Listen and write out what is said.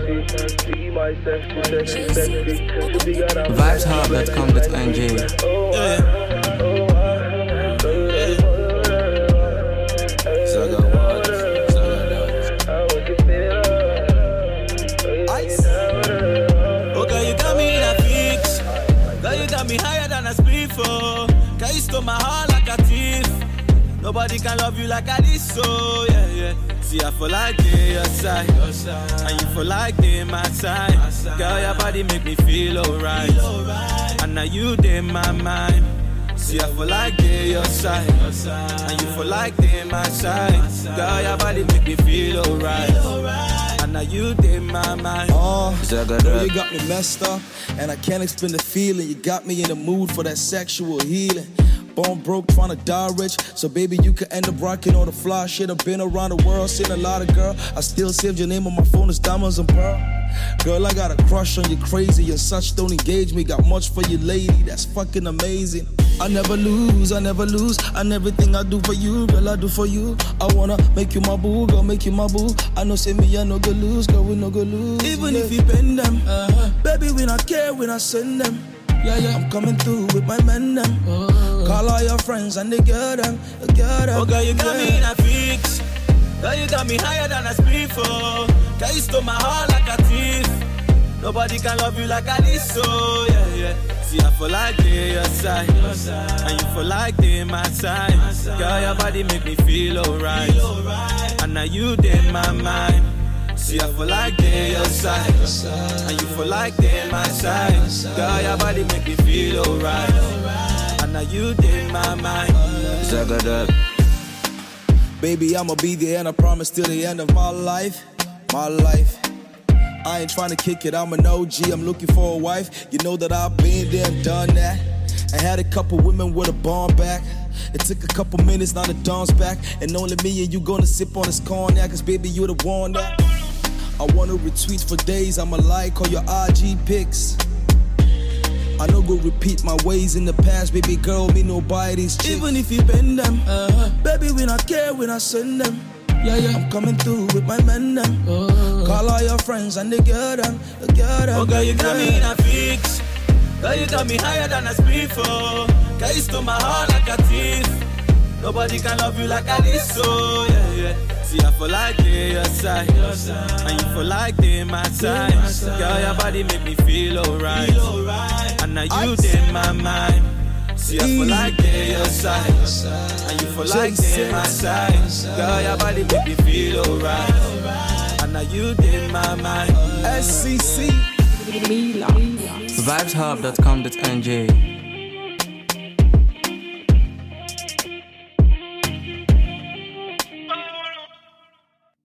Vibeshub.com.ng. Me higher than a speed for. Can you stole my heart like a thief? Nobody can love you like I did, so yeah. See, I feel like your side, and you feel like my side. Girl, your body make me feel alright, and now you in my mind. See, I feel like your side, and you feel like my side. Girl, your body make me feel alright. Now you did my mind. Girl, you got me messed up, and I can't explain the feeling. You got me in the mood for that sexual healing. Born broke, tryna die rich, so baby you could end up rocking all the fly shit. I've been around the world, seen a lot of girl. I still saved your name on my phone as diamonds and pearl. Girl, I got a crush on you, crazy and such. Don't engage me, got much for you, lady. That's fucking amazing. I never lose. And everything I do for you, girl, I do for you. I wanna make you my boo, girl, make you my boo. I know, say me, I no go lose, girl, we no go lose. Even if you bend them, baby, we not care, we not send them. Yeah, I'm coming through with my men, them. Call all your friends and they get them, Oh, girl, you got me in a fix. Girl, you got me higher than a speed for. Girl, you stole my heart like a thief. Nobody can love you like I did, so yeah. See, I feel like your side, and you feel like my side. Girl, your body make me feel alright, and now you in my mind. See, I feel like your side, and you feel like my side. Girl, your body make me feel alright, and now you in my mind. Baby, I'ma be there, and I promise till the end of my life. I ain't trying to kick it, I'm an OG, I'm looking for a wife. You know that I've been there and done that. I had a couple women with a bomb back. It took a couple minutes, now the dawn's back. And only me and you gonna sip on this cognac, cause baby, you the one that I wanna retweet for days, I'ma like all your IG pics. I know go repeat my ways in the past, baby girl, me no buy these chicks. Even if you bend them, baby, we not care, we not send them. Yeah, I'm coming through with my men, them. Call all your friends and they get them, Oh, girl, you got me in a fix. Girl, you got me higher than a speed for. Girl, you stole my heart like a thief. Nobody can love you like I did, so yeah. See, I feel like your side, and you feel like my side. Girl, your body make me feel alright, and now you in my mind. See, I feel like your side, and you feel like my side. Girl, your body make me feel alright, and now you in my mind. SCC Vibeshub.com.ng.